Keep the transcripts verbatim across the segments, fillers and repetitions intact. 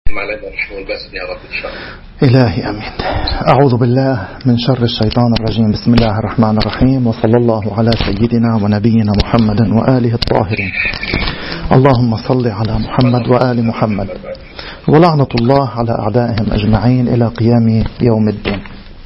يا رب إن شاء الله. إلهي أمين. أعوذ بالله من شر الشيطان الرجيم. بسم الله الرحمن الرحيم، وصلى الله على سيدنا ونبينا محمد وآله الطاهرين. اللهم صل على محمد وآل محمد، ولعنة الله على أعدائهم أجمعين إلى قيام يوم الدين.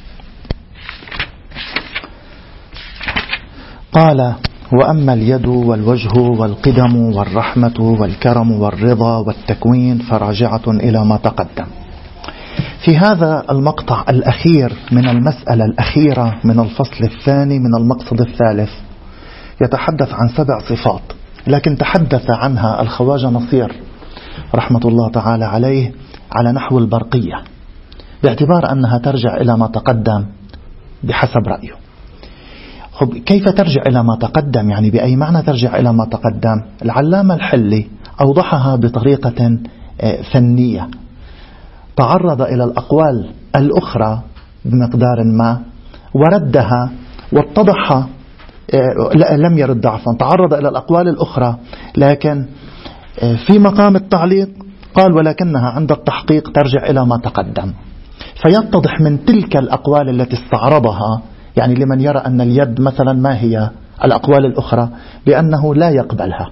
قال: وأما اليد والوجه والقدم والرحمة والكرم والرضا والتكوين فراجعة إلى ما تقدم. في هذا المقطع الأخير من المسألة الأخيرة من الفصل الثاني من المقصد الثالث يتحدث عن سبع صفات، لكن تحدث عنها الخواجة نصير رحمة الله تعالى عليه على نحو البرقية، باعتبار أنها ترجع إلى ما تقدم بحسب رأيه. كيف ترجع إلى ما تقدم؟ يعني بأي معنى ترجع إلى ما تقدم؟ العلامة الحلي أوضحها بطريقة فنية، تعرض إلى الأقوال الأخرى بمقدار ما وردها واتضح، لم يرد عفوا، تعرض إلى الأقوال الأخرى لكن في مقام التعليق قال ولكنها عند التحقيق ترجع إلى ما تقدم، فيتضح من تلك الأقوال التي استعرضها، يعني لمن يرى أن اليد مثلا ما هي الأقوال الأخرى، بأنه لا يقبلها.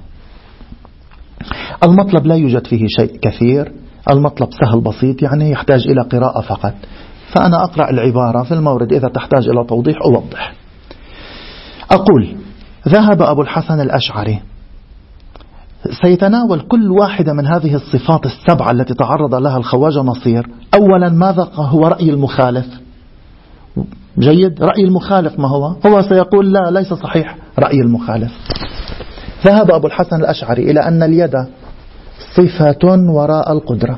المطلب لا يوجد فيه شيء كثير، المطلب سهل بسيط، يعني يحتاج إلى قراءة فقط. فأنا أقرأ العبارة في المورد، إذا تحتاج إلى توضيح أوضح. أقول: ذهب أبو الحسن الأشعري. سيتناول كل واحدة من هذه الصفات السبعة التي تعرض لها الخواجة نصير. أولا، ماذا هو رأي المخالف؟ جيد، رأي المخالف ما هو؟ هو سيقول لا، ليس صحيح رأي المخالف. ذهب أبو الحسن الأشعري إلى أن اليد صفة وراء القدرة،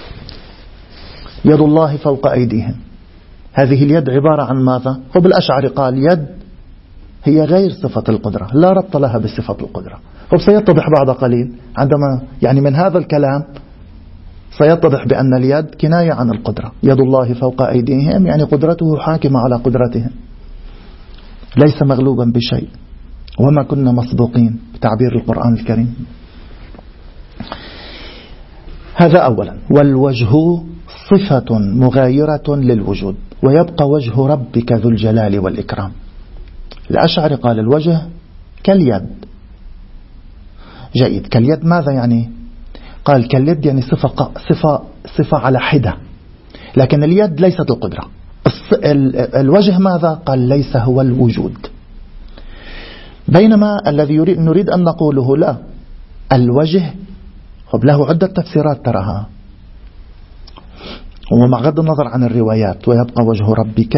يد الله فوق أيديهم. هذه اليد عبارة عن ماذا؟ وبالأشعري قال يد هي غير صفة القدرة، لا ربط لها بصفة القدرة. وسيتضح بعد قليل عندما يعني من هذا الكلام سيتضح بأن اليد كناية عن القدرة، يد الله فوق أيديهم يعني قدرته حاكمة على قدرتهم، ليس مغلوبا بشيء، وما كنا مسبوقين بتعبير القرآن الكريم. هذا أولا. والوجه صفة مغايرة للوجود، ويبقى وجه ربك ذو الجلال والإكرام. الأشعري قال الوجه كاليد. جيد، كاليد ماذا يعني؟ قال كاليد يعني صفة, صفة, صفة على حدة، لكن اليد ليست القدرة. الوجه ماذا؟ قال ليس هو الوجود. بينما الذي يريد نريد أن نقوله لا، الوجه له عدة تفسيرات تراها، ومع غض النظر عن الروايات. ويبقى وجه ربك.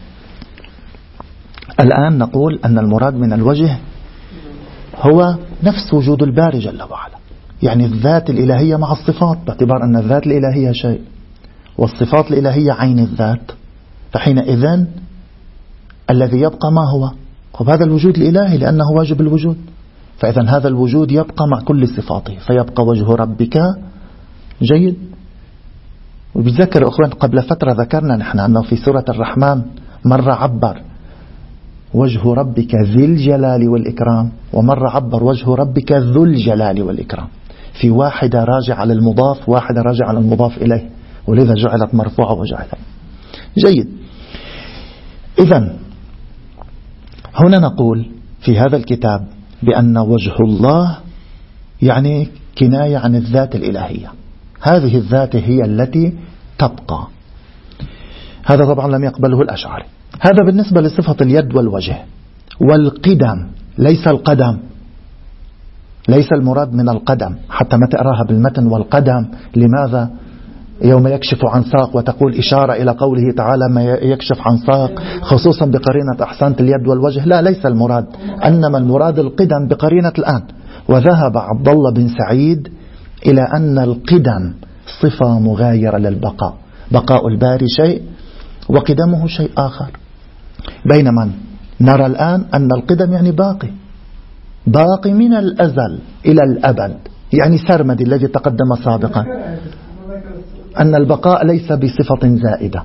الآن نقول أن المراد من الوجه هو نفس وجود الباري جل وعلا، يعني الذات الإلهية مع الصفات، باعتبار أن الذات الإلهية شيء والصفات الإلهية عين الذات، فحينئذ الذي يبقى ما هو؟ هذا الوجود الإلهي لأنه واجب الوجود، فإذا هذا الوجود يبقى مع كل صفاته، فيبقى وجه ربك. جيد. وبذكر أخوان قبل فترة ذكرنا نحن أنه في سورة الرحمن مرة عبر وجه ربك ذي الجلال والإكرام، ومرة عبر وجه ربك ذو الجلال والإكرام، في واحدة راجع على المضاف، واحدة راجع على المضاف إليه، ولذا جعلت مرفوعة وجعلت. جيد. إذن هنا نقول في هذا الكتاب بأن وجه الله يعني كناية عن الذات الإلهية، هذه الذات هي التي تبقى. هذا طبعا لم يقبله الأشعري. هذا بالنسبة لصفة اليد والوجه. والقدم ليس القدم، ليس المراد من القدم، حتى ما تقراها بالمتن والقدم. لماذا؟ يوم يكشف عن ساق، وتقول إشارة إلى قوله تعالى ما يكشف عن ساق، خصوصا بقرينة أحسنت اليد والوجه. لا، ليس المراد، إنما المراد القدم بقرينة الآن. وذهب عبد الله بن سعيد إلى أن القدم صفة مغايرة للبقاء، بقاء الباري شيء وقدمه شيء آخر. بينما نرى الآن أن القدم يعني باقي، باقي من الأزل إلى الأبد، يعني سرمدي الذي تقدم سابقا، أن البقاء ليس بصفة زائدة.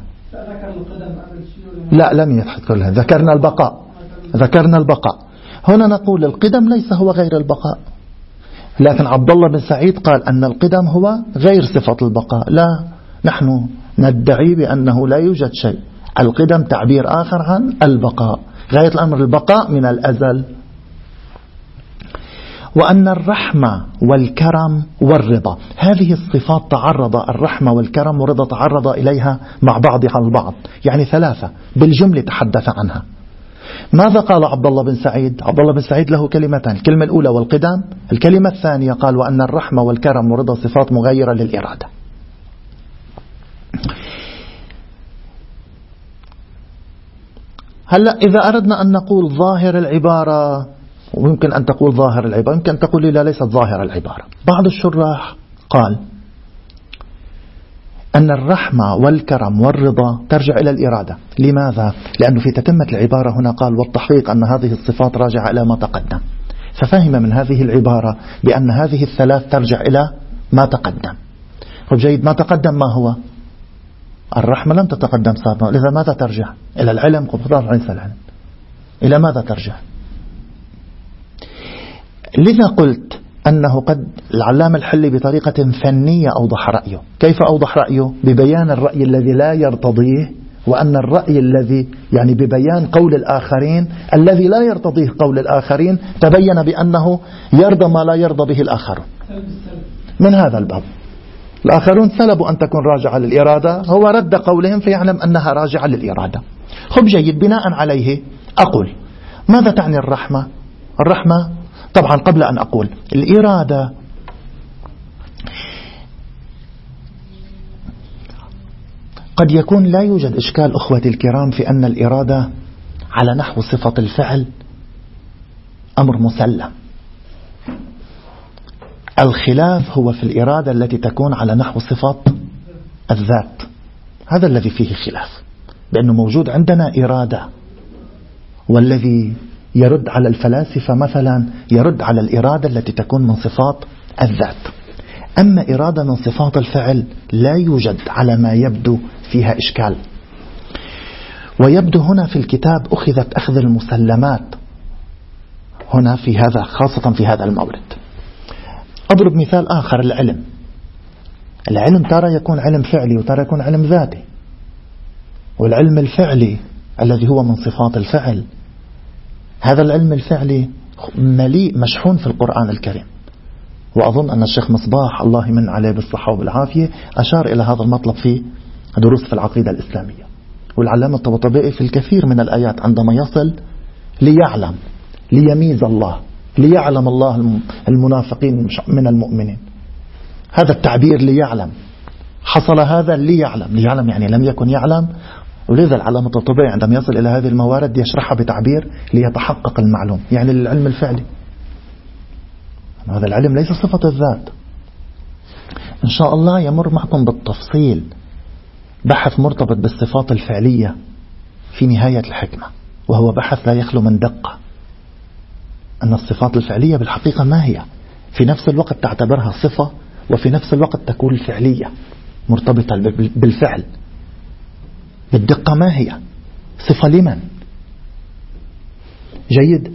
لا، لم يذكر لها، ذكرنا البقاء، ذكرنا البقاء. هنا نقول القدم ليس هو غير البقاء. لكن عبد الله بن سعيد قال أن القدم هو غير صفة البقاء. لا، نحن ندعي بأنه لا يوجد شيء، القدم تعبير آخر عن البقاء، غاية الأمر البقاء من الأزل. وأن الرحمة والكرم والرضا، هذه الصفات تعرض الرحمة والكرم والرضا تعرض إليها مع بعضها البعض، يعني ثلاثة بالجملة تحدث عنها. ماذا قال عبد الله بن سعيد؟ عبد الله بن سعيد له كلمتان، الكلمة الأولى والقدم، الكلمة الثانية قال وأن الرحمة والكرم والرضا صفات مغايرة للإرادة. هلأ إذا أردنا أن نقول ظاهر العبارة، ويمكن أن تقول ظاهر العبارة، يمكن أن تقول لي لا ليست ظاهر العبارة. بعض الشراح قال أن الرحمة والكرم والرضا ترجع إلى الإرادة. لماذا؟ لأنه في تتمة العبارة هنا قال والتحقيق أن هذه الصفات راجعة إلى ما تقدم، ففهم من هذه العبارة بأن هذه الثلاث ترجع إلى ما تقدم. طيب جيد، ما تقدم ما هو؟ الرحمة لم تتقدم سابقا، لذا ماذا ترجع؟ إلى العلم، قبضان عيسى العلم. إلى ماذا ترجع؟ لذا قلت أنه قد العلامة الحلي بطريقة فنية أوضح رأيه. كيف أوضح رأيه؟ ببيان الرأي الذي لا يرتضيه، وأن الرأي الذي يعني ببيان قول الآخرين الذي لا يرتضيه قول الآخرين تبين بأنه يرضى ما لا يرضى به الآخرون. من هذا الباب الآخرون سلبوا أن تكون راجعة للإرادة، هو رد قولهم فيعلم أنها راجعة للإرادة. خب جيد، بناء عليه أقول ماذا تعني الرحمة؟ الرحمة طبعا قبل أن أقول الإرادة، قد يكون لا يوجد إشكال أخوتي الكرام في أن الإرادة على نحو صفة الفعل أمر مسلم. الخلاف هو في الإرادة التي تكون على نحو صفة الذات، هذا الذي فيه خلاف، بأنه موجود عندنا إرادة، والذي يرد على الفلاسفة مثلا يرد على الإرادة التي تكون من صفات الذات. أما إرادة من صفات الفعل لا يوجد على ما يبدو فيها إشكال. ويبدو هنا في الكتاب أخذت أخذ المسلمات هنا في هذا، خاصة في هذا المورد. أضرب مثال آخر، العلم. العلم ترى يكون علم فعلي وترى يكون علم ذاتي، والعلم الفعلي الذي هو من صفات الفعل، هذا العلم الفعلي مليء مشحون في القرآن الكريم. وأظن أن الشيخ مصباح الله يمن عليه بالصحة وبالعافية أشار إلى هذا المطلب في دروس في العقيدة الإسلامية. والعلامة الطباطبائي في الكثير من الآيات عندما يصل ليعلم، ليميز الله، ليعلم الله المنافقين من المؤمنين، هذا التعبير ليعلم، حصل هذا ليعلم، ليعلم يعني لم يكن يعلم. ولذا العلامة الطبيعي عندما يصل إلى هذه الموارد يشرحها بتعبير ليتحقق المعلوم، يعني للعلم الفعلي. هذا العلم ليس صفة الذات. إن شاء الله يمر معكم بالتفصيل بحث مرتبط بالصفات الفعلية في نهاية الحكمة، وهو بحث لا يخلو من دقة، أن الصفات الفعلية بالحقيقة ما هي، في نفس الوقت تعتبرها صفة وفي نفس الوقت تكون الفعلية مرتبطة بالفعل بالدقة. ما هي صفة لمن؟ جيد.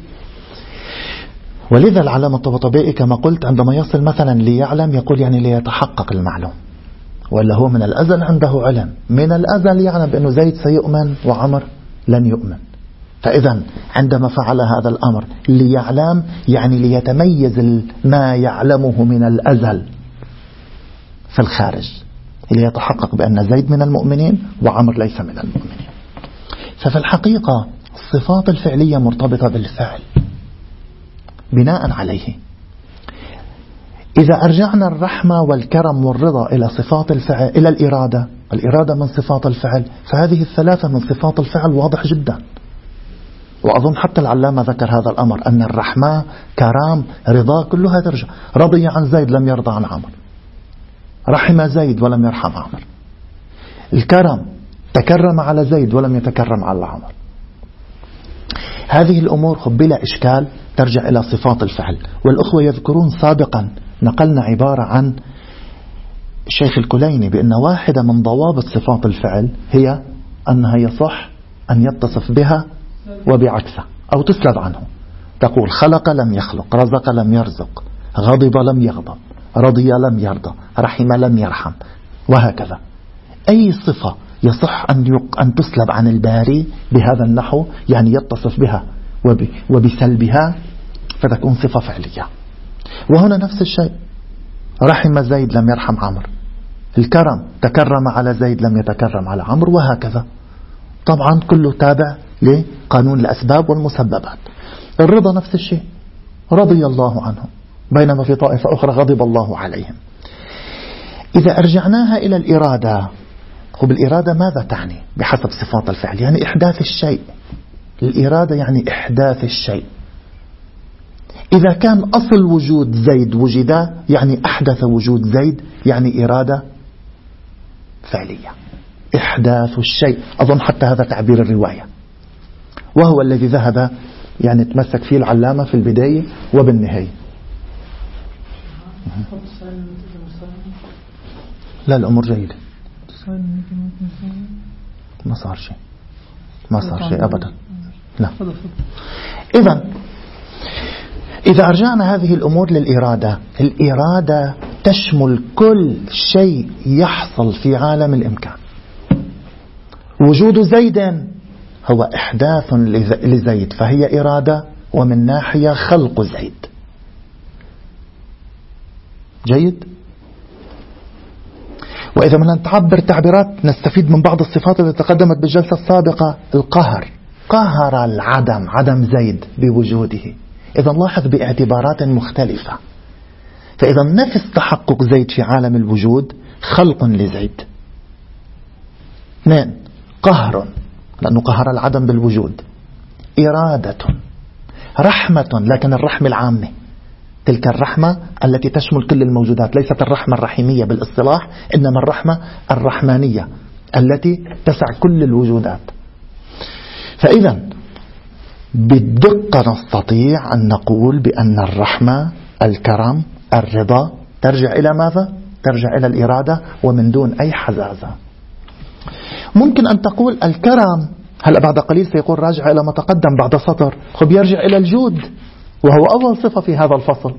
ولذا العلامة الطباطبائي كما قلت عندما يصل مثلا ليعلم يقول يعني ليتحقق المعلوم، ولا هو من الأزل عنده علم، من الأزل يعلم بأنه زيد سيؤمن وعمر لن يؤمن. فإذا عندما فعل هذا الأمر ليعلم يعني ليتميز ما يعلمه من الأزل في الخارج، ليتحقق بأن زيد من المؤمنين وعمر ليس من المؤمنين. ففي الحقيقة الصفات الفعلية مرتبطة بالفعل. بناء عليه إذا أرجعنا الرحمة والكرم والرضا إلى صفات الفعل، إلى الإرادة، الإرادة من صفات الفعل، فهذه الثلاثة من صفات الفعل واضح جدا. وأظن حتى العلامة ذكر هذا الأمر، أن الرحمة كرام رضا كلها ترجع. رضي عن زيد لم يرضى عن عمر، رحم زيد ولم يرحم عمر. الكرم تكرم على زيد ولم يتكرم على عمر. هذه الأمور بلا إشكال ترجع إلى صفات الفعل. والأخوة يذكرون سابقا نقلنا عبارة عن الشيخ الكليني بأن واحدة من ضوابط صفات الفعل هي أنها يصح أن يتصف بها وبعكسها أو تسلب عنه. تقول خلق لم يخلق، رزق لم يرزق، غضب لم يغضب، رضي لم يرضى، رحم لم يرحم، وهكذا. أي صفة يصح أن, أن تسلب عن الباري بهذا النحو، يعني يتصف بها وب وبسلبها، فتكون صفة فعلية. وهنا نفس الشيء، رحم زيد لم يرحم عمرو، الكرم تكرم على زيد لم يتكرم على عمرو، وهكذا. طبعا كله تابع لقانون الأسباب والمسببات. الرضا نفس الشيء، رضي الله عنه، بينما في طائفة أخرى غضب الله عليهم. إذا أرجعناها إلى الإرادة، وبالإرادة ماذا تعني بحسب صفات الفعل؟ يعني إحداث الشيء. الإرادة يعني إحداث الشيء. إذا كان أصل وجود زيد وجد، يعني أحدث وجود زيد، يعني إرادة فعلية، إحداث الشيء. أظن حتى هذا تعبير الرواية، وهو الذي ذهب يعني تمسك فيه العلامة في البداية وبالنهاية. لا، الأمور جيدة، ما صار شيء، ما صار شيء أبدا. لا. إذن إذا أرجعنا هذه الأمور للإرادة، الإرادة تشمل كل شيء يحصل في عالم الإمكان. وجود زيد هو إحداث لزيد، فهي إرادة، ومن ناحية خلق زيد. جيد. وإذا بدنا نتعبر تعبيرات نستفيد من بعض الصفات التي تقدمت بالجلسة السابقة. القهر، قهر العدم، عدم زيد بوجوده. إذا لاحظ باعتبارات مختلفة. فإذا نفس تحقق زيد في عالم الوجود خلق لزيد. اثنين، قهر، لأنه قهر العدم بالوجود. إرادة، رحمة، لكن الرحمة العامة، تلك الرحمة التي تشمل كل الموجودات، ليست الرحمة الرحيمية بالاصطلاح، إنما الرحمة الرحمانية التي تسع كل الوجودات. فإذا بالدقة نستطيع أن نقول بأن الرحمة، الكرم، الرضا ترجع إلى ماذا؟ ترجع إلى الإرادة، ومن دون أي حزازة. ممكن أن تقول الكرم، هلأ بعد قليل سيقول راجع إلى ما تقدم بعد سطر، خب يرجع إلى الجود، وهو أول صفة في هذا الفصل.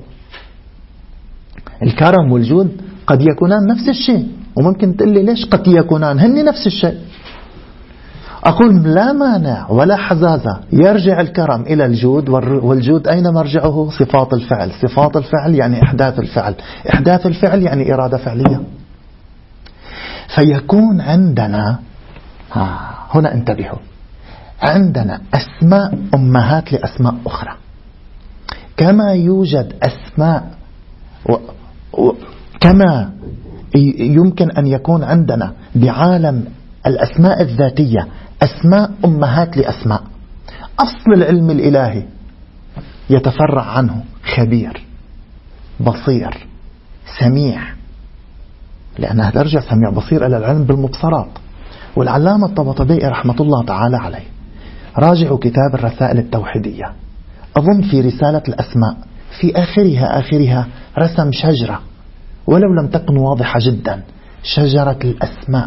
الكرم والجود قد يكونان نفس الشيء، وممكن تقول لي ليش قد يكونان؟ هن نفس الشيء. أقول لا مانع ولا حزازة، يرجع الكرم إلى الجود، والجود أين مرجعه؟ صفات الفعل. صفات الفعل يعني إحداث الفعل، إحداث الفعل يعني إرادة فعلية. فيكون عندنا هنا، انتبهوا، عندنا أسماء أمهات لأسماء أخرى، كما يوجد أسماء و... و... كما يمكن أن يكون عندنا بعالم الأسماء الذاتية أسماء أمهات لأسماء. أصل العلم الإلهي يتفرع عنه خبير، بصير، سميع، لأنها ترجع سميع بصير إلى العلم بالمبصرات. والعلامة الطباطبائي رحمة الله تعالى عليه، راجعوا كتاب الرسائل التوحيدية، أظن في رسالة الأسماء في آخرها آخرها رسم شجرة، ولو لم تكن واضحة جدا، شجرة الأسماء.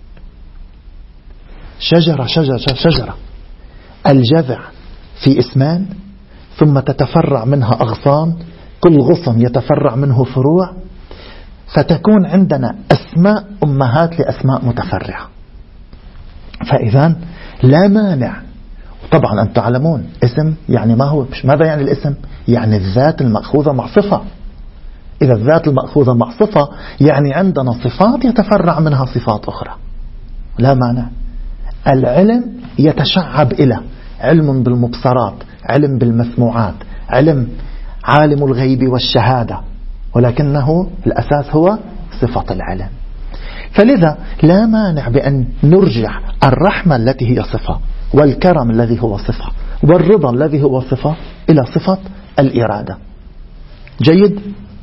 شجرة شجرة شجرة الجذع في اسمان، ثم تتفرع منها أغصان، كل غصن يتفرع منه فروع، فتكون عندنا أسماء أمهات لأسماء متفرعة. فإذا لا مانع. طبعا أنتم تعلمون اسم يعني ما هو، مش ماذا يعني الاسم؟ يعني الذات المأخوذة مع صفة. إذا الذات المأخوذة مع صفة يعني عندنا صفات يتفرع منها صفات أخرى، لا مانع. العلم يتشعب إلى علم بالمبصرات، علم بالمسموعات، علم عالم الغيب والشهادة، ولكنه الأساس هو صفة العلم. فلذا لا مانع بأن نرجع الرحمة التي هي صفة، والكرم الذي هو صفة، والرضا الذي هو صفة، إلى صفة الإرادة. جيد.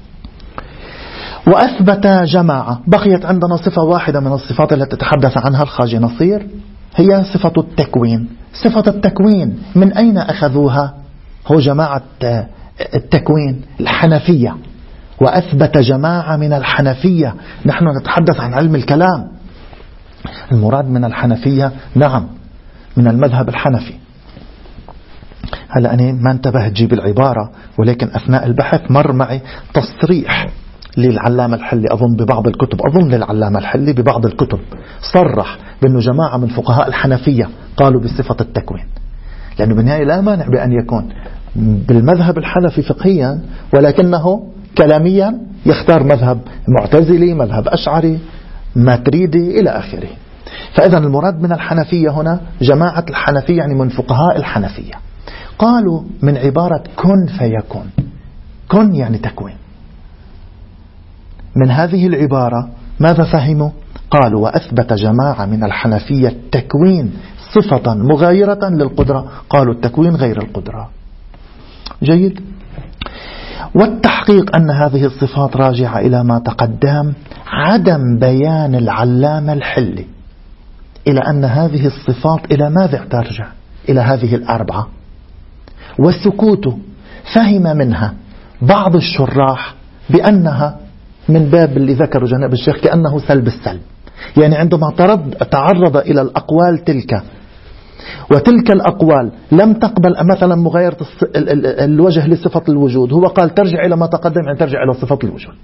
وأثبت جماعة، بقيت عندنا صفة واحدة من الصفات التي تتحدث عنها الخاجي نصير، هي صفة التكوين. صفة التكوين من أين أخذوها؟ هو جماعة التكوين الحنفية. وأثبت جماعة من الحنفية. نحن نتحدث عن علم الكلام، المراد من الحنفية نعم من المذهب الحنفي. هلأ أنا ما انتبه تجيب العبارة، ولكن أثناء البحث مر معي تصريح للعلامة الحلي أظن ببعض الكتب، أظن للعلامة الحلي ببعض الكتب صرح بأنه جماعة من فقهاء الحنفية قالوا بصفة التكوين، لأنه بالنهاية لا مانع بأن يكون بالمذهب الحنفي فقهيا، ولكنه كلاميا يختار مذهب معتزلي، مذهب أشعري، ماتريدي إلى آخره. فإذا المراد من الحنفية هنا جماعة الحنفية، يعني من فقهاء الحنفية، قالوا من عبارة كن فيكون، كن يعني تكوين. من هذه العبارة ماذا فهموا؟ قالوا وأثبت جماعة من الحنفية التكوين صفة مغايرة للقدرة، قالوا التكوين غير القدرة. جيد. والتحقيق أن هذه الصفات راجعة إلى ما تقدم، عدم بيان العلامة الحلي إلى أن هذه الصفات إلى ماذا ترجع؟ إلى هذه الأربعة، والسكوت فهم منها بعض الشراح بأنها من باب اللي ذكروا جناب الشيخ كأنه سلب السلب، يعني عندما تعرض إلى الأقوال تلك وتلك الأقوال لم تقبل مثلا مغايرة الوجه لصفة الوجود، هو قال ترجع إلى ما تقدم، يعني ترجع إلى صفة الوجود.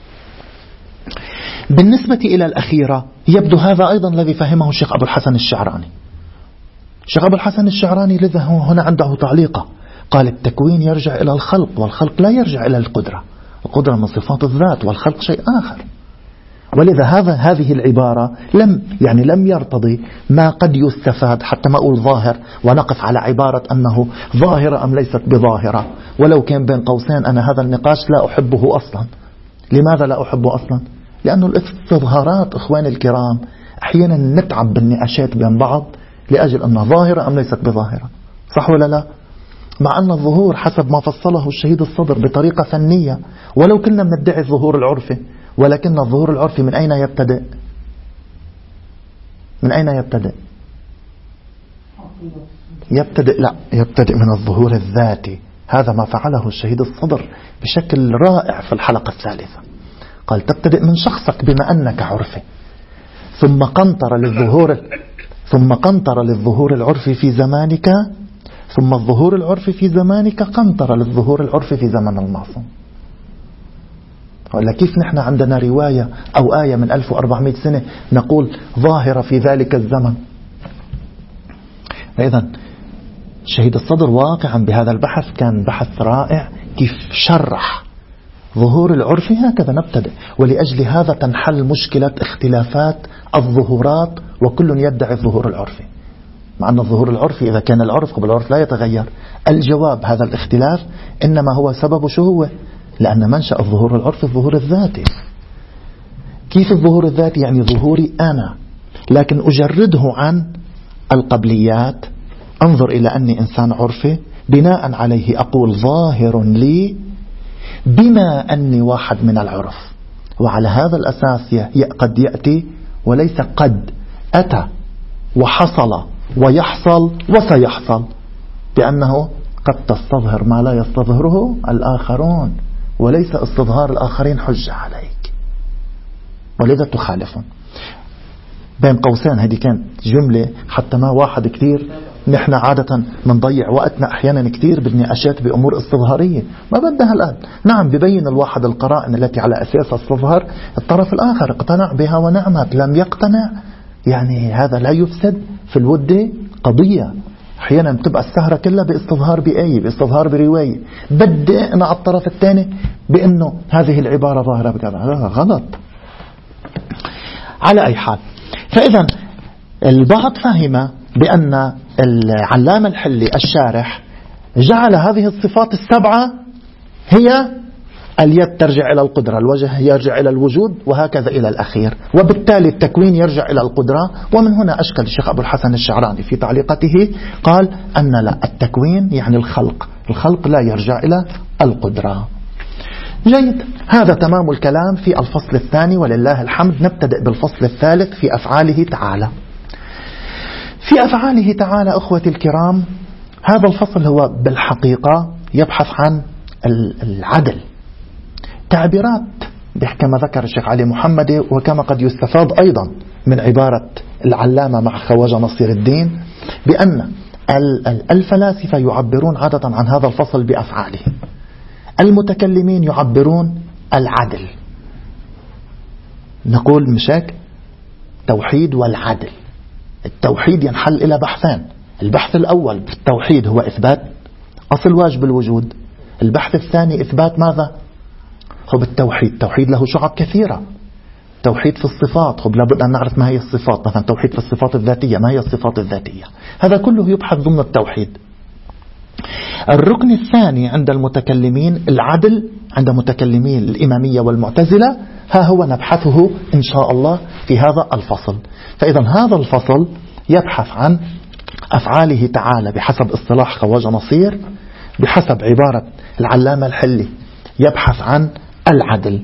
بالنسبة إلى الأخيرة يبدو هذا أيضا الذي فهمه الشيخ أبو الحسن الشعراني. الشيخ أبو الحسن الشعراني لذا هنا عنده تعليقة، قال التكوين يرجع إلى الخلق، والخلق لا يرجع إلى القدرة، القدرة من صفات الذات والخلق شيء آخر. ولذا هذا هذه العبارة لم يعني لم يرتضي ما قد يستفاد، حتى ما أقول ظاهر ونقف على عبارة أنه ظاهرة أم ليست بظاهرة، ولو كان بين قوسين أنا هذا النقاش لا أحبه أصلا. لماذا لا أحبه أصلا؟ لأنه الاستظهارات إخواني الكرام أحيانا نتعب بالنقاشات بين بعض لأجل أنها ظاهرة أم ليست بظاهرة، صح ولا لا؟ مع أن الظهور حسب ما فصله الشهيد الصدر بطريقة فنية، ولو كنا بندعي الظهور العرفي، ولكن الظهور العرفي من أين يبتدئ؟ من أين يبتدئ؟ يبتدئ لا يبتدئ من الظهور الذاتي. هذا ما فعله الشهيد الصدر بشكل رائع في الحلقة الثالثة، قال تبتدئ من شخصك بما أنك عرفي، ثم قنطر للظهور ثم قنطر للظهور العرفي في زمانك، ثم الظهور العرفي في زمانك قنطر للظهور العرفي في زمن المعصوم. ولا كيف نحن عندنا رواية أو آية من ألف وأربعمائة سنة نقول ظاهرة في ذلك الزمن؟ فإذا شهيد الصدر واقعا بهذا البحث كان بحث رائع، كيف شرح ظهور العرفي هكذا نبتدئ، ولأجل هذا تنحل مشكلة اختلافات الظهورات وكل يدعي الظهور العرفي، مع أن الظهور العرفي إذا كان العرف قبل العرف لا يتغير. الجواب هذا الاختلاف إنما هو سبب شو هو؟ لأن منشأ الظهور العرفي الظهور الذاتي. كيف الظهور الذاتي؟ يعني ظهوري أنا، لكن أجرده عن القبليات، أنظر إلى أني إنسان عرفي، بناء عليه أقول ظاهر لي بما أني واحد من العرف، وعلى هذا الأساس قد يأتي وليس قد أتى وحصل ويحصل وسيحصل، بأنه قد تستظهر ما لا يستظهره الآخرون، وليس استظهار الآخرين حجة عليك، ولذا تخالفون. بين قوسين هذه كانت جملة حتى ما واحد كتير، نحن عادة منضيع وقتنا أحيانا كتير بالنقاشات بأمور استظهارية ما بدها الآن. نعم ببين الواحد القرائن التي على أساسها استظهر، الطرف الآخر اقتنع بها ونعمت، لم يقتنع يعني هذا لا يفسد في الود قضية. أحيانا بتبقى السهرة كلها باستظهار بآية، باستظهار برواية، بدأنا على الطرف الثاني بأنه هذه العبارة ظاهرة بكذا، هذا غلط. على أي حال، فإذا البعض فهم بأن العلامة الحلي الشارح جعل هذه الصفات السبعة هي اليد ترجع إلى القدرة، الوجه يرجع إلى الوجود، وهكذا إلى الأخير، وبالتالي التكوين يرجع إلى القدرة. ومن هنا أشكل الشيخ أبو الحسن الشعراني في تعليقته، قال أن لا، التكوين يعني الخلق، الخلق لا يرجع إلى القدرة. جيد، هذا تمام الكلام في الفصل الثاني ولله الحمد. نبتدئ بالفصل الثالث في أفعاله تعالى. في أفعاله تعالى أخوتي الكرام، هذا الفصل هو بالحقيقة يبحث عن العدل، تعبيرات كما ذكر الشيخ علي محمدي، وكما قد يستفاد أيضا من عبارة العلامة مع خواجة نصير الدين، بأن الفلاسفة يعبرون عادة عن هذا الفصل بأفعاله، المتكلمين يعبرون العدل. نقول مشاك توحيد والعدل. التوحيد ينحل إلى بحثين، البحث الأول بالتوحيد هو إثبات أصل واجب الوجود، البحث الثاني إثبات ماذا؟ هو بالتوحيد. التوحيد له شعب كثيرة. توحيد في الصفات، خب لابد أن نعرف ما هي الصفات، مثلا توحيد في الصفات الذاتية، ما هي الصفات الذاتية، هذا كله يبحث ضمن التوحيد. الركن الثاني عند المتكلمين العدل، عند متكلمين الإمامية والمعتزلة، ها هو نبحثه إن شاء الله في هذا الفصل. فإذا هذا الفصل يبحث عن أفعاله تعالى بحسب اصطلاح خواجة نصير، بحسب عبارة العلامة الحلي يبحث عن العدل.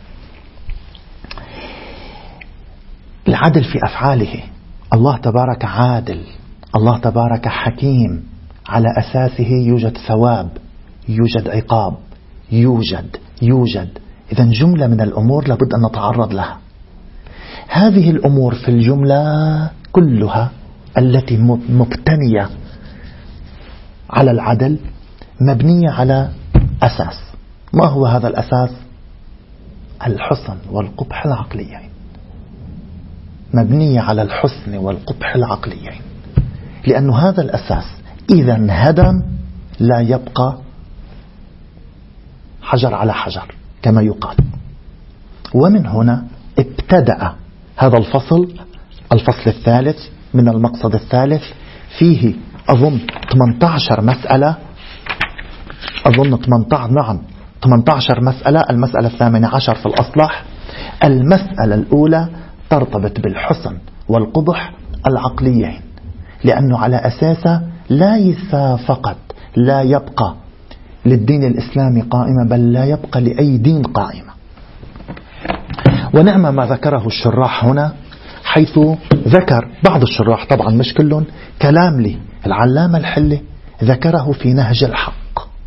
العدل في أفعاله. الله تبارك عادل، الله تبارك حكيم، على أساسه يوجد ثواب، يوجد عقاب، يوجد يوجد إذا جملة من الأمور لابد أن نتعرض لها. هذه الأمور في الجملة كلها التي مبتنية على العدل مبنية على أساس. ما هو هذا الأساس؟ الحسن والقبح العقليين، مبنية على الحسن والقبح العقليين، لأن هذا الأساس إذا انهدم لا يبقى حجر على حجر كما يقال. ومن هنا ابتدأ هذا الفصل، الفصل الثالث من المقصد الثالث، فيه أظن ثمانية عشر مسألة، أظن ثمانية عشر نعم ثمانية عشر مسألة. المسألة الثامنة عشر في الأصلح. المسألة الأولى ترتبط بالحسن والقبح العقليين، لأنه على أساسه لا يسا فقط لا يبقى للدين الإسلامي قائمة، بل لا يبقى لأي دين قائمة. ونعم ما ذكره الشراح هنا، حيث ذكر بعض الشراح طبعا مش كلهم، كلام لي العلامة الحلي ذكره في نهج الحق.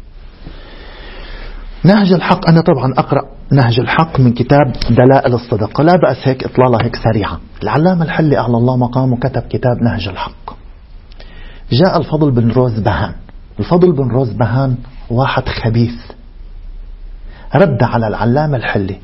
نهج الحق أنا طبعا أقرأ نهج الحق من كتاب دلائل الصدق، لا بأس هيك إطلالة هيك سريعة. العلامة الحلي أعلى الله مقامه كتب كتاب نهج الحق. جاء الفضل بن روز بهان. الفضل بن روز بهان واحد خبيث، رد على العلامة الحلي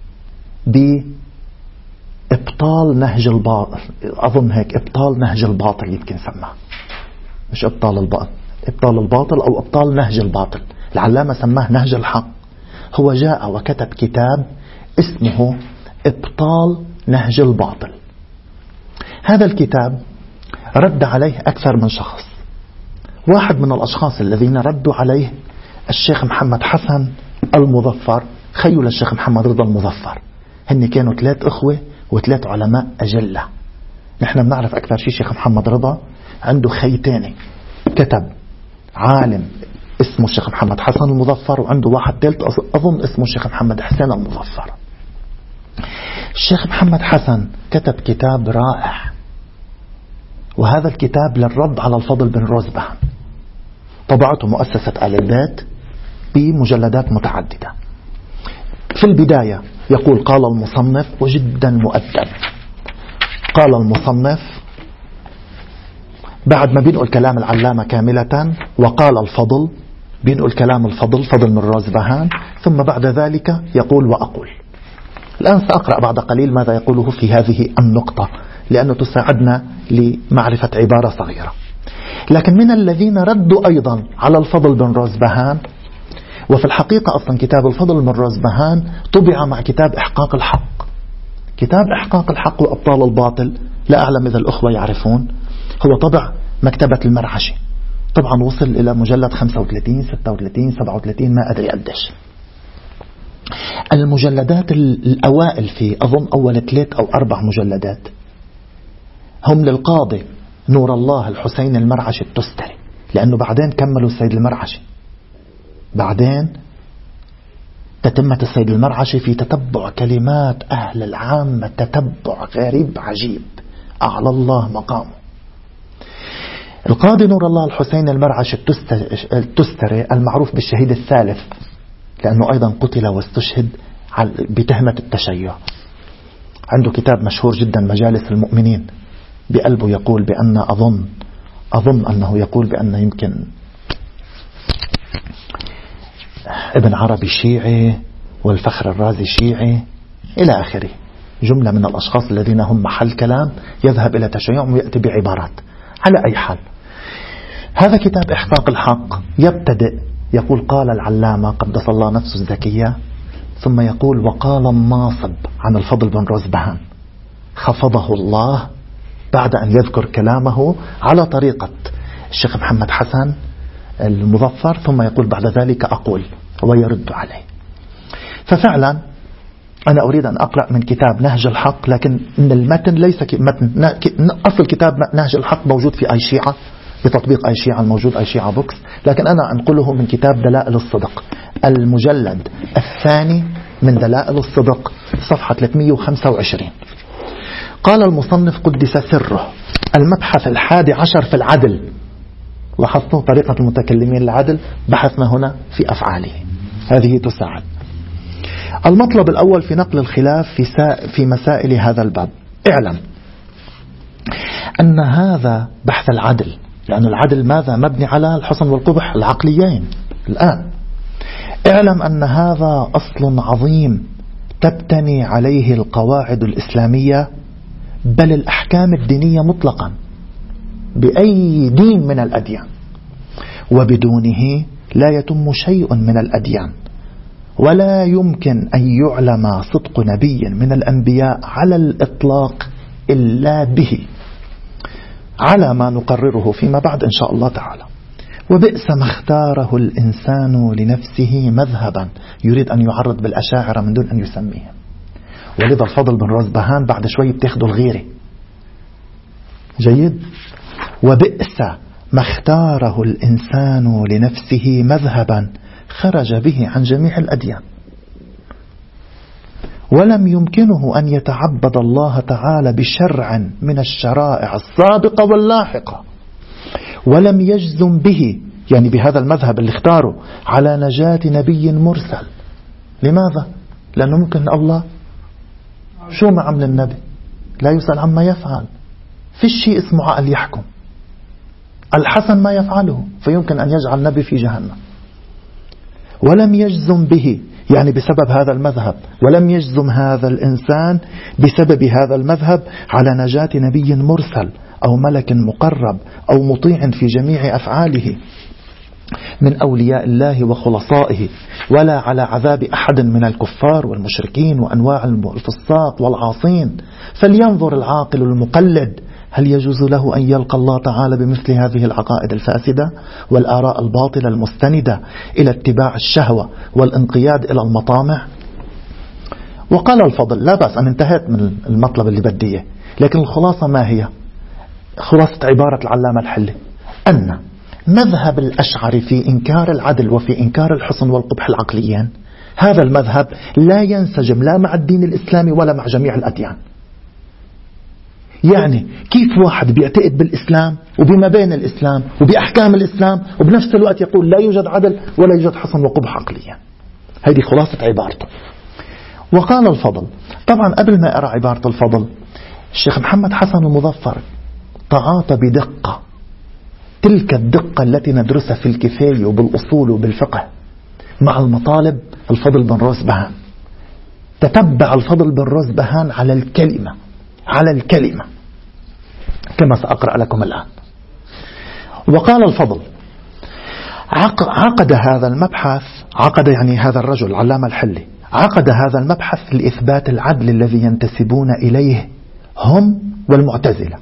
بإبطال نهج الباطل، أظن هيك إبطال نهج الباطل يمكن سماه، مش إبطال الباطل، إبطال الباطل أو إبطال نهج الباطل. العلامة سماه نهج الحق. هو جاء وكتب كتاب اسمه إبطال نهج الباطل. هذا الكتاب رد عليه أكثر من شخص. واحد من الأشخاص الذين ردوا عليه الشيخ محمد حسن المظفر، خيل الشيخ محمد رضا المظفر. هن كانوا ثلاث أخوة وثلاث علماء أجلة. نحن بنعرف أكثر شيء الشيخ محمد رضا عنده خيتين، كتب عالم اسمه الشيخ محمد حسن المظفر، وعنده واحد ثالث أظن اسمه الشيخ محمد حسين المظفر. الشيخ محمد حسن كتب كتاب رائع، وهذا الكتاب للرد على الفضل بن روز بهان، طبعته مؤسسة آل البيت بمجلدات متعددة. في البداية يقول قال المصنف، وجدا مؤدب، قال المصنف بعد ما بينقل كلام العلامة كاملة، وقال الفضل بينقل كلام الفضل فضل من روز بهان، ثم بعد ذلك يقول وأقول. الآن سأقرأ بعد قليل ماذا يقوله في هذه النقطة، لأنه تساعدنا لمعرفة عبارة صغيرة. لكن من الذين ردوا أيضا على الفضل بن روز بهان، وفي الحقيقة أصلا كتاب الفضل بن روز بهان طبع مع كتاب إحقاق الحق. كتاب إحقاق الحق وأبطال الباطل، لا أعلم إذا الأخوة يعرفون، هو طبع مكتبة المرعشي، طبعا وصل إلى مجلد خمسة وثلاثين ستة وثلاثين سبعة وثلاثين ما أدري قديش. المجلدات الأوائل في أظن أول ثلاث أو أربع مجلدات هم للقاضي نور الله الحسين المرعشي التستري، لأنه بعدين كملوا السيد المرعشي، بعدين تتمة السيد المرعشي في تتبع كلمات أهل العامة، تتبع غريب عجيب أعلى الله مقامه. القاضي نور الله الحسين المرعشي التستري المعروف بالشهيد الثالث، لأنه أيضا قتل واستشهد بتهمة التشيع، عنده كتاب مشهور جدا مجالس المؤمنين، بقلبه يقول بأن أظن أظن أنه يقول بأن يمكن ابن عربي شيعي والفخر الرازي شيعي إلى آخره، جملة من الأشخاص الذين هم محل كلام يذهب إلى تشيع ويأتي بعبارات. على أي حال، هذا كتاب إحقاق الحق يبتدئ يقول قال العلامة قدس الله نفسه الزكية، ثم يقول وقال الناصب عن الفضل بن رزبهان خفضه الله، بعد أن يذكر كلامه على طريقة الشيخ محمد حسن المظفر، ثم يقول بعد ذلك أقول ويرد عليه. ففعلا أنا أريد أن أقرأ من كتاب نهج الحق، لكن من المتن ليس متن، أصل كتاب نهج الحق موجود في أي شيعة بتطبيق أي شيعة الموجود أي شيعة بوكس، لكن أنا أنقله من كتاب دلائل الصدق المجلد الثاني من دلائل الصدق صفحة ثلاثمئة وخمسة وعشرين. قال المصنف قدس سره المبحث الحادي عشر في العدل. لاحظتوا طريقة المتكلمين العدل، بحثنا هنا في أفعاله، هذه تساعد. المطلب الأول في نقل الخلاف في, في مسائل هذا الباب. اعلم أن هذا بحث العدل، لأن العدل ماذا؟ مبني على الحسن والقبح العقليين. الآن اعلم أن هذا أصل عظيم تبتني عليه القواعد الإسلامية، بل الأحكام الدينية مطلقا بأي دين من الأديان، وبدونه لا يتم شيء من الأديان، ولا يمكن أن يعلم صدق نبي من الأنبياء على الإطلاق إلا به، على ما نقرره فيما بعد إن شاء الله تعالى. وبئس ما اختاره الإنسان لنفسه مذهبا، يريد أن يعرض بالأشاعرة من دون أن يسميه، ولذا الفضل بن رزبهان بعد شوي بتاخدوا الغيرة. جيد. وبئس ما اختاره الإنسان لنفسه مذهبا خرج به عن جميع الأديان، ولم يمكنه أن يتعبد الله تعالى بشرع من الشرائع السابقة واللاحقة، ولم يجزم به، يعني بهذا المذهب اللي اختاره، على نجاة نبي مرسل. لماذا؟ لأنه ممكن الله شو ما عمل النبي لا يسأل عما يفعل، في شيء اسمه عقل يحكم. الحسن ما يفعله فيمكن أن يجعل النبي في جهنم. ولم يجزم به، يعني بسبب هذا المذهب، ولم يجزم هذا الإنسان بسبب هذا المذهب على نجاة نبي مرسل أو ملك مقرب أو مطيع في جميع أفعاله من أولياء الله وخلصائه، ولا على عذاب أحد من الكفار والمشركين وأنواع الفساق والعاصين. فلينظر العاقل المقلد هل يجوز له أن يلقى الله تعالى بمثل هذه العقائد الفاسدة والآراء الباطلة المستندة إلى اتباع الشهوة والانقياد إلى المطامع. وقال الفضل لا بأس، أن انتهيت من المطلب اللي بديه، لكن الخلاصة ما هي؟ خلاصة عبارة العلامة الحلي أن مذهب الأشعري في إنكار العدل وفي إنكار الحسن والقبح العقليين، هذا المذهب لا ينسجم لا مع الدين الإسلامي ولا مع جميع الأديان. يعني كيف واحد بيعتقد بالإسلام وبما بين الإسلام وبأحكام الإسلام وبنفس الوقت يقول لا يوجد عدل ولا يوجد حسن وقبح عقليا؟ هذه خلاصة عبارته. وقال الفضل، طبعا قبل ما أرى عبارة الفضل، الشيخ محمد حسن المظفر تعاطى بدقة تلك الدقة التي ندرسها في الكفاية وبالأصول وبالفقه مع المطالب الفضل بن رزبهان. تتبع الفضل بن رزبهان على الكلمة على الكلمة كما سأقرأ لكم الآن. وقال الفضل عقد هذا المبحث، عقد يعني هذا الرجل العلامة الحلي، عقد هذا المبحث لإثبات العدل الذي ينتسبون إليه هم والمعتزلة.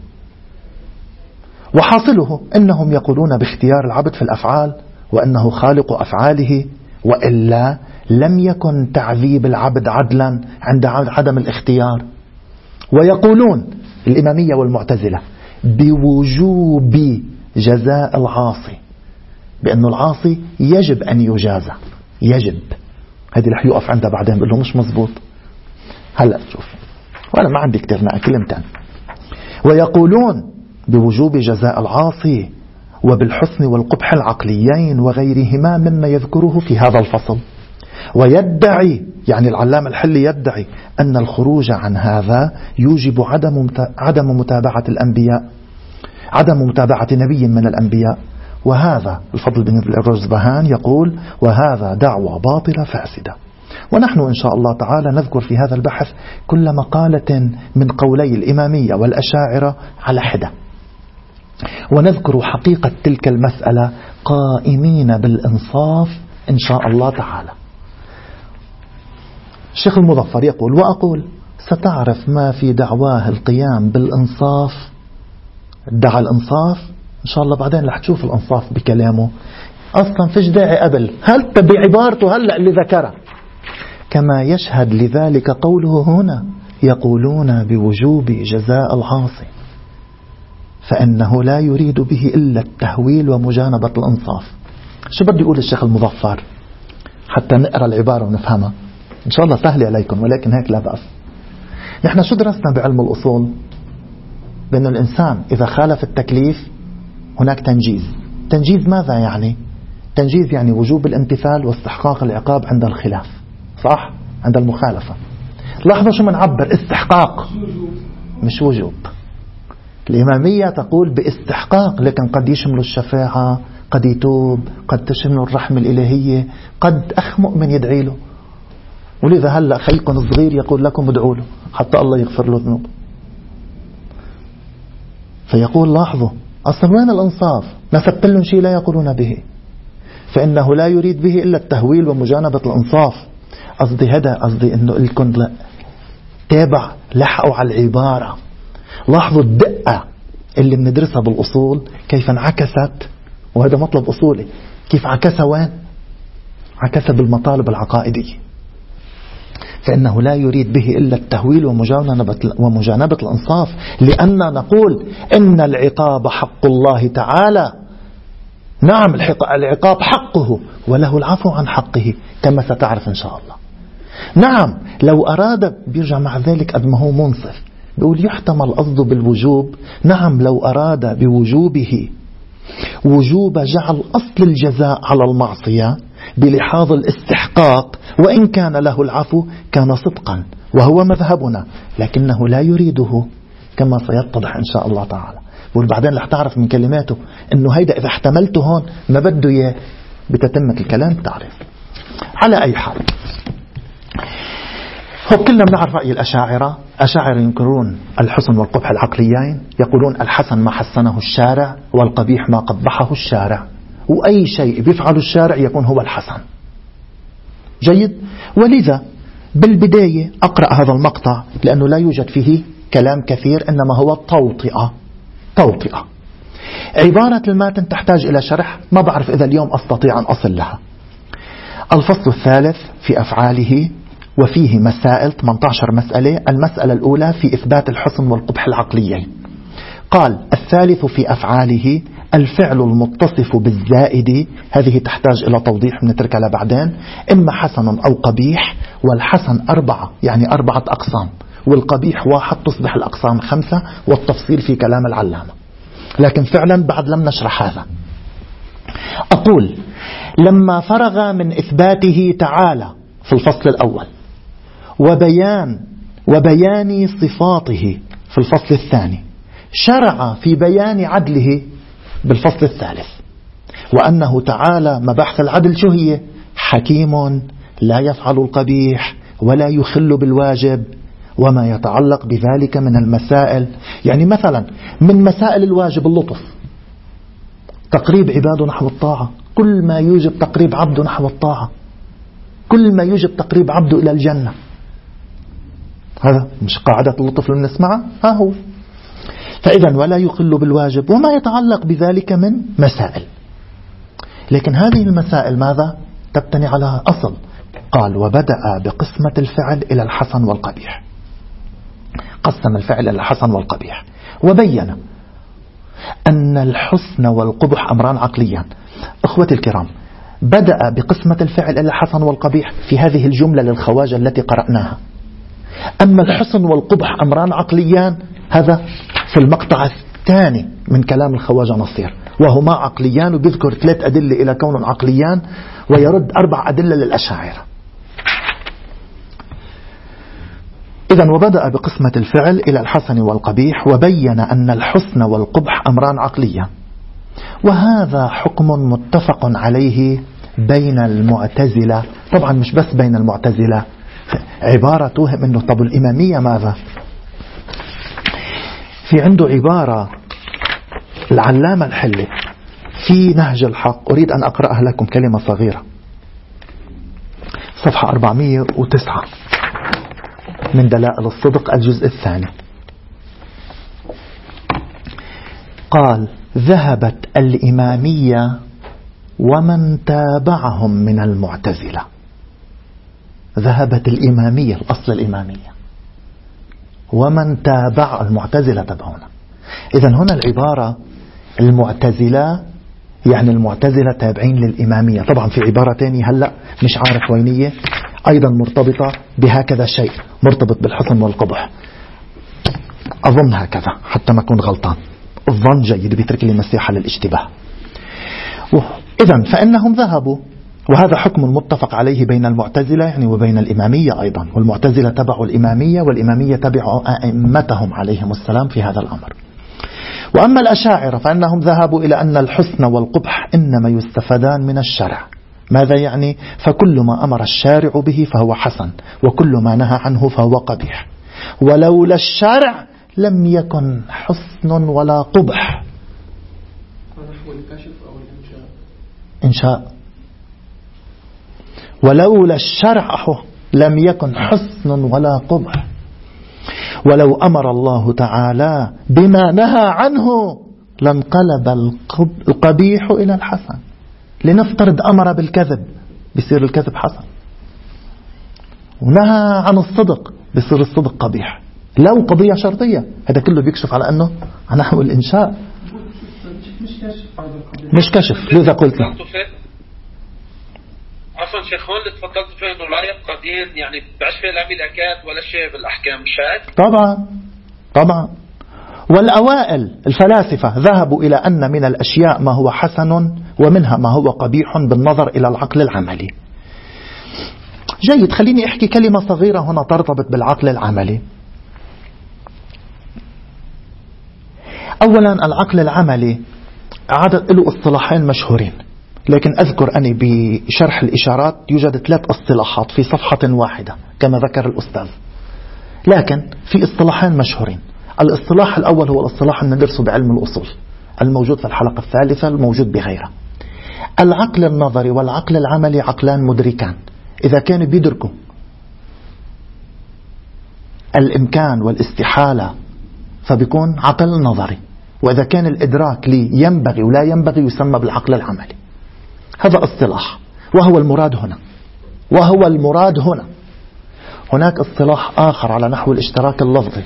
وحاصله أنهم يقولون باختيار العبد في الأفعال وأنه خالق أفعاله، وإلا لم يكن تعذيب العبد عدلا عند عدم الاختيار. ويقولون الإمامية والمعتزلة بوجوب جزاء العاصي، بأن العاصي يجب أن يجازى، يجب. هذه رح يقف عندها بعدين بيقول له مش مزبوط. هلأ شوف، وأنا ما عندي كتير نقل كلمتين. ويقولون بوجوب جزاء العاصي وبالحسن والقبح العقليين وغيرهما مما يذكره في هذا الفصل. ويدعي، يعني العلامة الحلي يدعي أن الخروج عن هذا يوجب عدم عدم متابعة الأنبياء عدم متابعة نبي من الأنبياء. وهذا الفضل بن الرزبهان يقول وهذا دعوة باطلة فاسدة. ونحن إن شاء الله تعالى نذكر في هذا البحث كل مقالة من قولي الإمامية والأشاعرة على حدة، ونذكر حقيقة تلك المسألة قائمين بالإنصاف إن شاء الله تعالى. الشيخ المظفر يقول وأقول ستعرف ما في دعواه القيام بالإنصاف، ادعى الإنصاف إن شاء الله بعدين رح تشوف الإنصاف بكلامه أصلا فيش داعي قبل هل بعبارته هلأ اللي ذكره. كما يشهد لذلك قوله هنا يقولون بوجوب جزاء العاصي، فإنه لا يريد به إلا التهويل ومجانبة الإنصاف. شو بده يقول الشيخ المظفر حتى نقرأ العبارة ونفهمها؟ إن شاء الله سهل عليكم ولكن هيك لا بأس. نحن شو درسنا بعلم الأصول؟ بأن الإنسان إذا خالف التكليف هناك تنجيز. تنجيز ماذا يعني؟ تنجيز يعني وجوب الامتثال واستحقاق العقاب عند الخلاف، صح؟ عند المخالفة. لاحظوا شو منعبر استحقاق مش وجوب. الإمامية تقول باستحقاق، لكن قد يشمل الشفاعة، قد يتوب، قد تشمل الرحمة الإلهية، قد أخ مؤمن يدعي له. ولذا هلأ خيكم الصغير يقول لكم ادعوا له حتى الله يغفر له ذنوب. فيقول لاحظوا أصلا وين الإنصاف؟ نسبت لهم شيء لا يقولون به، فإنه لا يريد به إلا التهويل ومجانبة الإنصاف. قصدي هذا، قصدي إنه لكم لا تابع لحقوا على العبارة. لاحظوا الدقة اللي بندرسها بالأصول كيف انعكست، وهذا مطلب أصولي، كيف عكسها وين؟ عكسها بالمطالب العقائدية. فإنه لا يريد به إلا التهويل ومجانبة, ومجانبة الإنصاف، لأننا نقول إن العقاب حق الله تعالى. نعم العقاب حقه وله العفو عن حقه كما ستعرف إن شاء الله. نعم لو أراد بيرجع مع ذلك قد ما هو منصف بيقول يحتمل قصده بالوجوب. نعم لو أراد بوجوبه وجوب جعل أصل الجزاء على المعصية بلحاظ الاستحقاق وإن كان له العفو كان صدقا وهو مذهبنا، لكنه لا يريده كما سيتضح إن شاء الله تعالى. وبعدين رح تعرف من كلماته إنه هيدا إذا احتملته هون ما بده إياه بتتمة الكلام تعرف. على أي حال هو كلنا بنعرف رأي الأشاعرة. أشاعرة ينكرون الحسن والقبح العقليين، يقولون الحسن ما حسنه الشارع والقبيح ما قبحه الشارع، وأي شيء بيفعله الشارع يكون هو الحسن. جيد. ولذا بالبداية أقرأ هذا المقطع لأنه لا يوجد فيه كلام كثير، إنما هو توطئة. توطئة عبارة الماتن تحتاج إلى شرح، ما بعرف إذا اليوم أستطيع أن أصل لها. الفصل الثالث في أفعاله وفيه مسائل ثمانية عشر مسألة. المسألة الأولى في إثبات الحسن والقبح العقليين. قال الثالث في أفعاله الفعل المتصف بالزائد، هذه تحتاج إلى توضيح نتركها لبعدين، إما حسن أو قبيح، والحسن أربعة يعني أربعة أقسام، والقبيح واحد تصبح الأقسام خمسة، والتفصيل في كلام العلامة، لكن فعلا بعد لم نشرح هذا. أقول لما فرغ من إثباته تعالى في الفصل الأول وبيان وبيان صفاته في الفصل الثاني، شرع في بيان عدله بالفصل الثالث، وأنه تعالى مباحث العدل شو هي؟ حكيم لا يفعل القبيح ولا يخل بالواجب وما يتعلق بذلك من المسائل. يعني مثلا من مسائل الواجب اللطف، تقريب عباده نحو الطاعة، كل ما يوجب تقريب عبده نحو الطاعة، كل ما يوجب تقريب عبده إلى الجنة. هذا مش قاعدة اللطف اللي نسمعها؟ ها هو. فإذا ولا يخل بالواجب وما يتعلق بذلك من مسائل. لكن هذه المسائل ماذا؟ تبتني على أصل. قال وبدأ بقسمة الفعل إلى الحسن والقبيح، قسم الفعل إلى الحسن والقبيح، وبين أن الحسن والقبح أمران عقليان. أخوتي الكرام، بدأ بقسمة الفعل إلى الحسن والقبيح في هذه الجملة للخواجة التي قرأناها. أما الحسن والقبح أمران عقليان هذا في المقطع الثاني من كلام الخواجة نصير، وهما عقليان، وبيذكر ثلاث أدلة إلى كون عقليان ويرد أربع أدلة للأشاعرة. إذن وبدأ بقسمة الفعل إلى الحسن والقبيح، وبين أن الحسن والقبح أمران عقلية، وهذا حكم متفق عليه بين المعتزلة. طبعا مش بس بين المعتزلة، عبارة توهم أنه طب الإمامية ماذا؟ في عنده عبارة العلامة الحلي في نهج الحق، أريد أن أقرأها لكم كلمة صغيرة، صفحة أربعمئة وتسعة من دلائل الصدق الجزء الثاني. قال: ذهبت الإمامية ومن تابعهم من المعتزلة. ذهبت الإمامية، الأصل الإمامية، ومن تابع المعتزلة تبعونا. إذن هنا العبارة المعتزلة يعني المعتزلة تابعين للإمامية. طبعا في عبارة تانية هلأ مش عارف وينية أيضا مرتبطة بهكذا شيء، مرتبط بالحسن والقبح، أظن هكذا حتى ما أكون غلطان، الظن جيد بيترك لي مساحة للاشتباه. إذن فإنهم ذهبوا، وهذا حكم متفق عليه بين المعتزلة يعني وبين الإمامية أيضا، والمعتزلة تبعوا الإمامية والإمامية تبعوا أئمتهم عليهم السلام في هذا الأمر. وأما الأشاعرة فإنهم ذهبوا إلى أن الحسن والقبح إنما يستفادان من الشرع. ماذا يعني؟ فكل ما أمر الشارع به فهو حسن، وكل ما نهى عنه فهو قبيح، ولولا الشرع لم يكن حسن ولا قبح. إنشاء. ولولا الشرع لم يكن حسن ولا قبح. ولو أمر الله تعالى بما نهى عنه لانقلب القبيح إلى الحسن. لنفترض أمر بالكذب، بيصير الكذب حسن، ونهى عن الصدق، بيصير الصدق قبيح. لو قضية شرطية، هذا كله بيكشف على أنه نحو الإنشاء مش كشف. لذا قلت له عفوا شيخ، هون اللي تفضلت فيه انه لا يبقى دين، يعني بعش فيه لا ملكات ولا شيء بالاحكام، مش هيك؟ طبعا طبعا. والأوائل الفلاسفة ذهبوا إلى أن من الأشياء ما هو حسن ومنها ما هو قبيح بالنظر إلى العقل العملي. جيد، خليني أحكي كلمة صغيرة هنا ترتبط بالعقل العملي. أولا العقل العملي عدد له اصطلاحين مشهورين، لكن أذكر أني بشرح الإشارات يوجد ثلاث اصطلاحات في صفحة واحدة كما ذكر الأستاذ، لكن في اصطلاحين مشهورين. الاصطلاح الأول هو الاصطلاح اللي ندرسه بعلم الأصول الموجود في الحلقة الثالثة الموجود بغيرها. العقل النظري والعقل العملي عقلان مدركان. إذا كانوا بيدركوا الإمكان والاستحالة فبيكون عقل نظري، وإذا كان الإدراك لي ينبغي ولا ينبغي يسمى بالعقل العملي. هذا اصطلاح وهو المراد هنا، وهو المراد هنا. هناك اصطلاح آخر على نحو الاشتراك اللفظي،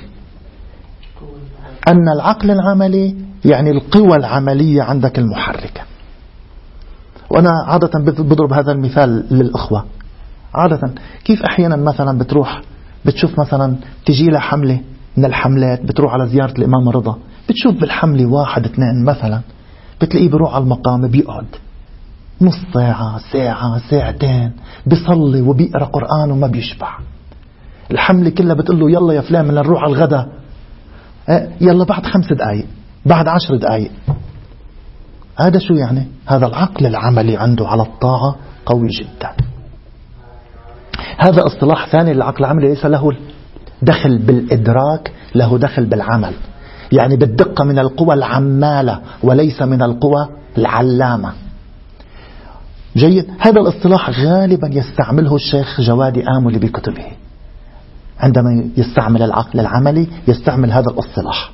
أن العقل العملي يعني القوى العملية عندك المحركة. وأنا عادة بضرب هذا المثال للأخوة. عادة كيف أحيانا مثلا بتروح بتشوف مثلا تجي لها حملة من الحملات، بتروح على زيارة الإمام رضا، بتشوف بالحملة واحد اثنين مثلا، بتلاقيه بيروح على المقام بيقعد نص ساعة ساعة ساعتين بيصلي وبيقرأ قرآن وما بيشبع. الحملة كلها بتقول له يلا يا فلان بدنا نروح على الغداء، يلا بعد خمس دقائق بعد عشر دقائق. هذا شو يعني؟ هذا العقل العملي عنده على الطاعة قوي جدا. هذا اصطلاح ثاني للعقل العملي، ليس له دخل بالإدراك، له دخل بالعمل، يعني بالدقة من القوى العمالة وليس من القوى العلامة. جيد. هذا الاصطلاح غالبا يستعمله الشيخ جوادي آملي بكتبه، عندما يستعمل العقل العملي يستعمل هذا الاصطلاح.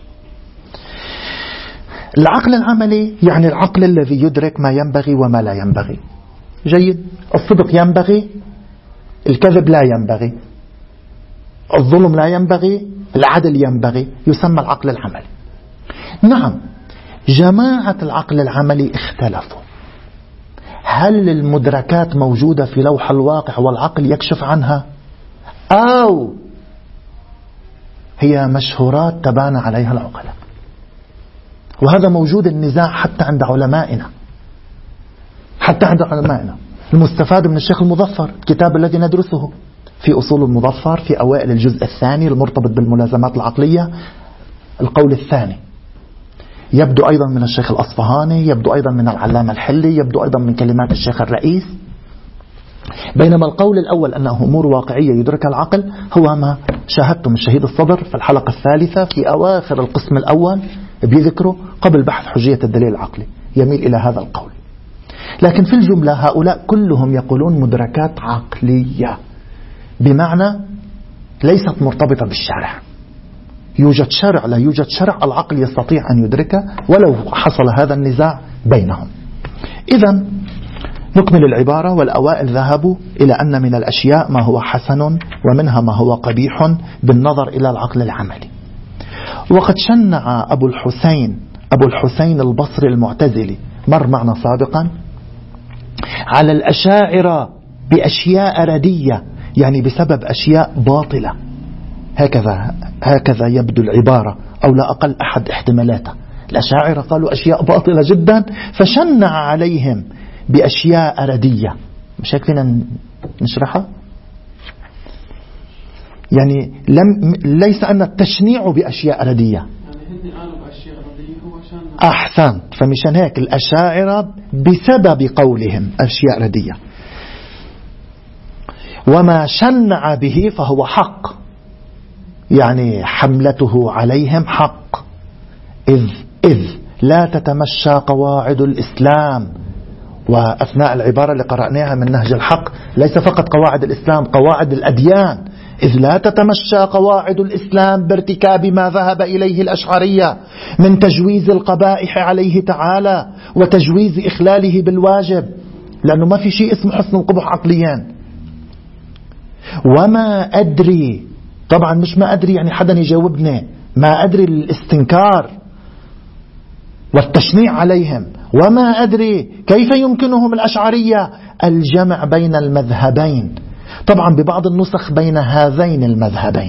العقل العملي يعني العقل الذي يدرك ما ينبغي وما لا ينبغي. جيد. الصدق ينبغي، الكذب لا ينبغي، الظلم لا ينبغي، العدل ينبغي، يسمى العقل العملي. نعم، جماعة العقل العملي اختلفوا. هل المدركات موجودة في لوح الواقع والعقل يكشف عنها، أو هي مشهورات تبان عليها العقلاء؟ وهذا موجود النزاع حتى عند علمائنا، حتى عند علمائنا. المستفاد من الشيخ المظفر الكتاب الذي ندرسه في أصول المظفر في أوائل الجزء الثاني المرتبط بالملازمات العقلية، القول الثاني يبدو أيضا من الشيخ الأصفهاني، يبدو أيضا من العلامة الحلي، يبدو أيضا من كلمات الشيخ الرئيس. بينما القول الأول أنه أمور واقعية يدركها العقل هو ما شاهدتم الشهيد الصدر في الحلقة الثالثة في أواخر القسم الأول بيذكره قبل بحث حجية الدليل العقلي، يميل إلى هذا القول. لكن في الجملة هؤلاء كلهم يقولون مدركات عقلية، بمعنى ليست مرتبطة بالشرع. يوجد شرع لا يوجد شرع، العقل يستطيع أن يدركه ولو حصل هذا النزاع بينهم. إذن نكمل العبارة. والأوائل ذهبوا إلى أن من الأشياء ما هو حسن ومنها ما هو قبيح بالنظر إلى العقل العملي. وقد شنع أبو الحسين أبو الحسين البصري المعتزلي مر معنا سابقا على الأشاعرة بأشياء ردية، يعني بسبب أشياء باطلة. هكذا هكذا يبدو العبارة أو لا أقل أحد احتمالاته. الأشاعرة قالوا أشياء باطلة جدا فشنع عليهم بأشياء ردية. مش هيك فينا نشرحها؟ يعني لم ليس أن التشنيع بأشياء ردية، أحسنت. فمشان هيك الأشاعرة بسبب قولهم أشياء ردية، وما شنع به فهو حق، يعني حملته عليهم حق. إذ, إذ لا تتمشى قواعد الإسلام. وأثناء العبارة اللي قرأناها من نهج الحق ليس فقط قواعد الإسلام، قواعد الأديان. إذ لا تتمشى قواعد الإسلام بارتكاب ما ذهب إليه الأشعرية من تجويز القبائح عليه تعالى وتجويز إخلاله بالواجب، لأنه ما في شيء اسمه حسن القبح عقليا. وما أدري، طبعا مش ما أدري يعني حدا يجاوبني، ما أدري الاستنكار والتشنيع عليهم. وما أدري كيف يمكنهم الأشعرية الجمع بين المذهبين، طبعا ببعض النسخ بين هذين المذهبين.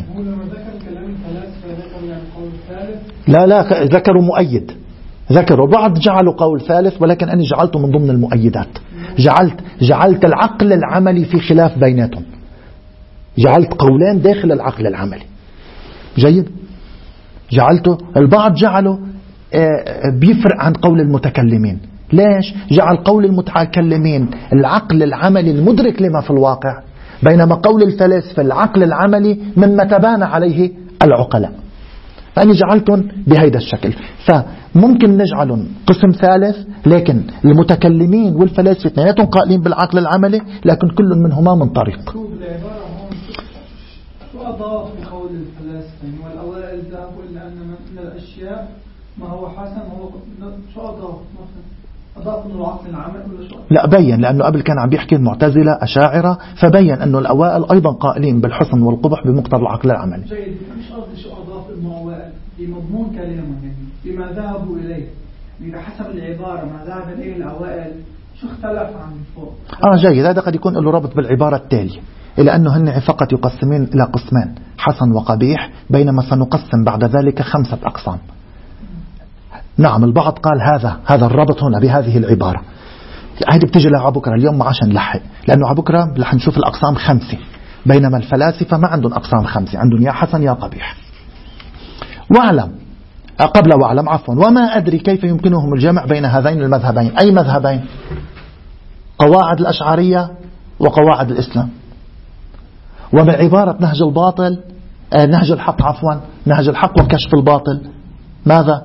لا لا ذكروا مؤيد، ذكروا بعض جعلوا قول ثالث، ولكن أنا جعلته من ضمن المؤيدات. جعلت جعلت العقل العملي في خلاف بيناتهم، جعلت قولين داخل العقل العملي. جيد. جعلته البعض جعله بيفرق عن قول المتكلمين. ليش؟ جعل قول المتكلمين العقل العملي المدرك لما في الواقع، بينما قول الفلاسفة العقل العملي مما تبان عليه العقلاء. فأنا جعلتهم بهذا الشكل. فممكن نجعلهم قسم ثالث، لكن المتكلمين والفلاسفة اثنيناتهم قائلين بالعقل العملي، لكن كل منهما من طريق. شو أضاف بقول الفلاسفة والأوائل ذهبوا إلى أن من الأشياء ما هو حسن، هو شو أضاف مثلا؟ أضاف إنه العقل العملي ولا شو؟ لا بين، لأنه قبل كان عم بيحكي المعتزلة أشاعرة، فبين أنه الأوائل أيضا قائلين بالحسن والقبح بمقتضى العقل العملي. جيد. مش قصدي شو أضاف إنه أوائل بمضمون كلامهم، يعني بما ذهبوا إليه، يعني حسب العبارة ما ذهب إليه الأوائل شو اختلف عن فوق. آه جيد. هذا قد يكون له ربط بالعبارة التالية، إلى أنه هن فقط يقسمين إلى قسمين حسن وقبيح، بينما سنقسم بعد ذلك خمسة أقسام. نعم البعض قال هذا هذا الربط هنا بهذه العبارة. هذه بتجي لها بكرة، اليوم ما عشان نلحق، لأنه بكرة رح نشوف الأقسام خمسة، بينما الفلاسفة ما عندهم أقسام خمسة، عندهم يا حسن يا قبيح. واعلم قبل واعلم عفوا وما أدري كيف يمكنهم الجمع بين هذين المذهبين. أي مذهبين؟ قواعد الأشعرية وقواعد الإسلام. وبعبارة نهج الباطل آه نهج الحق عفوا نهج الحق وكشف الباطل، ماذا؟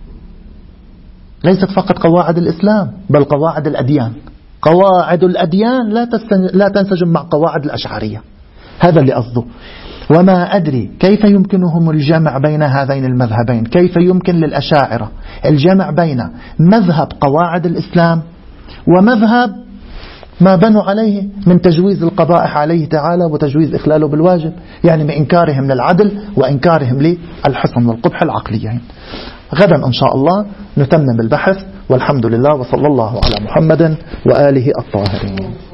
ليست فقط قواعد الإسلام بل قواعد الأديان. قواعد الأديان لا لا تنسجم مع قواعد الأشعرية، هذا اللي قصده. وما أدري كيف يمكنهم الجمع بين هذين المذهبين، كيف يمكن للأشاعرة الجمع بين مذهب قواعد الإسلام ومذهب ما بنوا عليه من تجويز القبائح عليه تعالى وتجويز إخلاله بالواجب، يعني من إنكارهم للعدل وإنكارهم للحسن والقبح العقليين. غدا إن شاء الله نتمم البحث، والحمد لله، وصلى الله على محمد وآله الطاهرين.